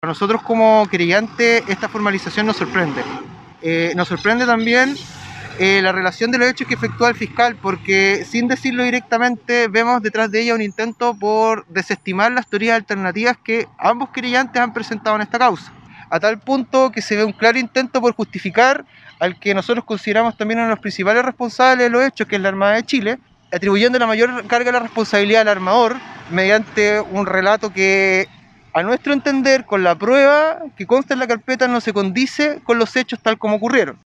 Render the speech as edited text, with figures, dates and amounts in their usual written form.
A nosotros como querellante esta formalización nos sorprende. Nos sorprende también la relación de los hechos que efectúa el fiscal, porque sin decirlo directamente vemos detrás de ella un intento por desestimar las teorías alternativas que ambos querellantes han presentado en esta causa, a tal punto que se ve un claro intento por justificar al que nosotros consideramos también uno de los principales responsables de los hechos, que es la Armada de Chile, atribuyendo la mayor carga de la responsabilidad al armador mediante un relato que, a nuestro entender, con la prueba que consta en la carpeta, no se condice con los hechos tal como ocurrieron.